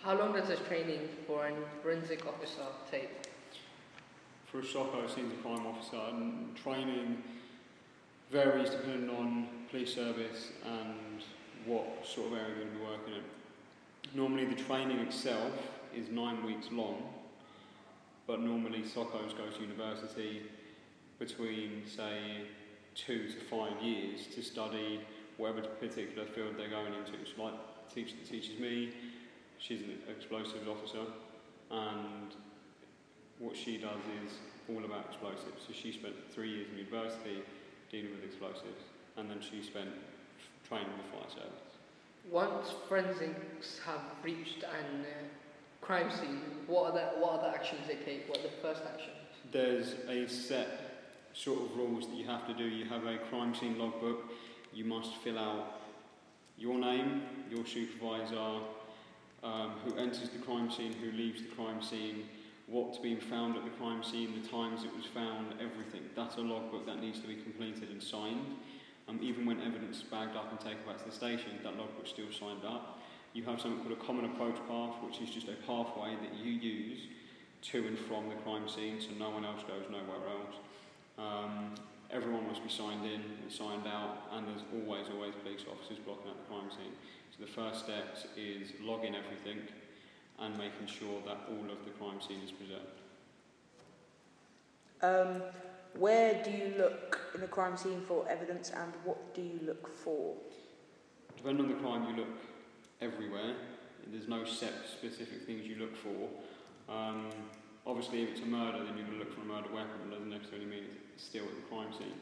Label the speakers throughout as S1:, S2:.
S1: How long does this training for a forensic officer take?
S2: For a SOCO, senior crime officer, training varies depending on police service and what sort of area you're going to be working in. Normally the training itself is 9 weeks long, but normally SOCOs go to university between, say, 2 to 5 years to study whatever particular field they're going into. So like the teacher that teaches me, she's an explosives officer, and what she does is all about explosives. So she spent 3 years in university dealing with explosives, and then she spent training the fire service.
S1: Once forensics have reached an crime scene, what are the actions they take? What are the first actions?
S2: There's a set sort of rules that you have to do. You have a crime scene logbook. You must fill out your name, your supervisor, who enters the crime scene, who leaves the crime scene, what's been found at the crime scene, the times it was found, everything. That's a logbook that needs to be completed and signed. Even when evidence is bagged up and taken back to the station, that logbook's still signed up. You have something called a common approach path, which is just a pathway that you use to and from the crime scene, so no one else goes nowhere else. Everyone must be signed in and signed out, and there's always police officers blocking out the crime scene. So the first step is logging everything and making sure that all of the crime scene is preserved.
S3: Where do you look in a crime scene for evidence, and what do you look for?
S2: Depending on the crime, you look everywhere. There's no set specific things you look for. Obviously, if it's a murder, then you're going to look for a murder weapon, but that doesn't necessarily mean it's still at the crime scene.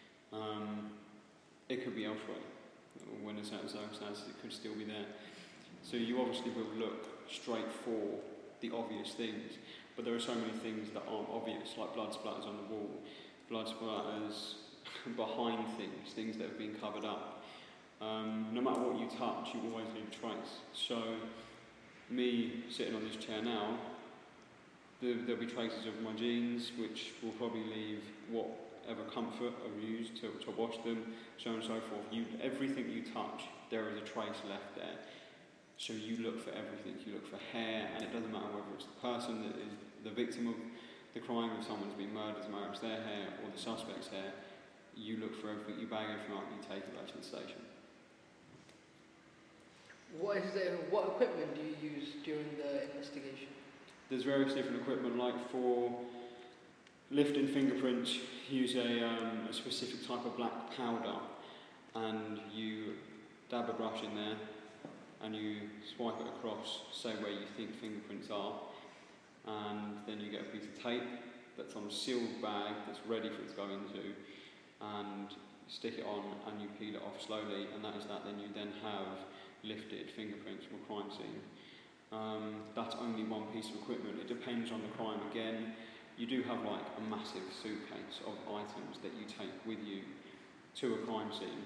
S2: It could be elsewhere. When in certain circumstances, it could still be there. So you obviously will look straight for the obvious things, but there are so many things that aren't obvious, like blood splatters on the wall, blood splatters behind things that have been covered up. No matter what you touch, you always leave a trace. So, me sitting on this chair now, there'll be traces of my jeans, which will probably leave whatever comfort I've used to wash them, so on and so forth. Everything you touch, there is a trace left there. So you look for everything. You look for hair, and it doesn't matter whether it's the person that is the victim of the crime, if someone's been murdered, it doesn't matter if it's their hair or the suspect's hair. You look for everything, you bag everything up, you take it back to the station.
S1: What equipment do you use during the investigation?
S2: There's various different equipment, like for lifting fingerprints, use a specific type of black powder, and you dab a brush in there, and you swipe it across, say where you think fingerprints are, and then you get a piece of tape that's on a sealed bag that's ready for it to go into, and stick it on and you peel it off slowly, and that is that. Then you then have lifted fingerprints from a crime scene. That's only one piece of equipment. It depends on the crime again. You do have like a massive suitcase of items that you take with you to a crime scene.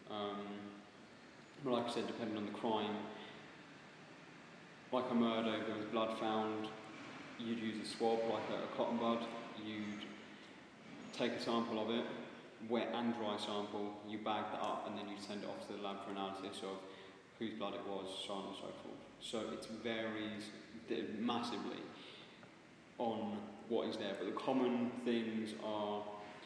S2: But like I said, depending on the crime, like a murder, if there was blood found, you'd use a swab, like a cotton bud. You'd take a sample of it, wet and dry sample, you bag that up, and then you send it off to the lab for analysis of whose blood it was, so on and so forth. So it varies massively on what is there, but the common things are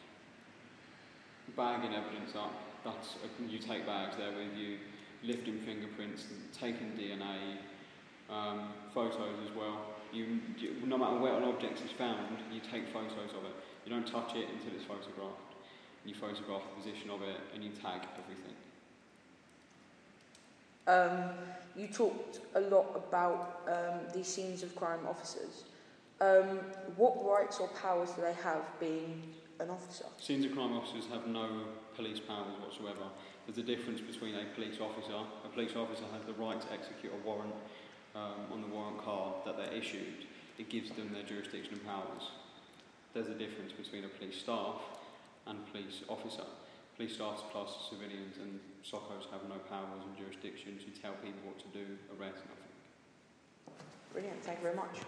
S2: bagging evidence up. You take bags there with you, lifting fingerprints, taking DNA, photos as well. No matter where an object is found, you take photos of it. You don't touch it until it's photographed. You photograph the position of it, and you tag everything.
S3: You talked a lot about these scenes of crime officers. What rights or powers do they have being an officer?
S2: Scenes of crime officers have no police powers whatsoever. There's a difference between a police officer. A police officer has the right to execute a warrant on the warrant card that they're issued. It gives them their jurisdiction and powers. There's a difference between a police staff and a police officer. Police staff are classed as civilians, and SOCOs have no powers and jurisdiction to tell people what to do, arrest, nothing.
S3: Brilliant, thank you very much.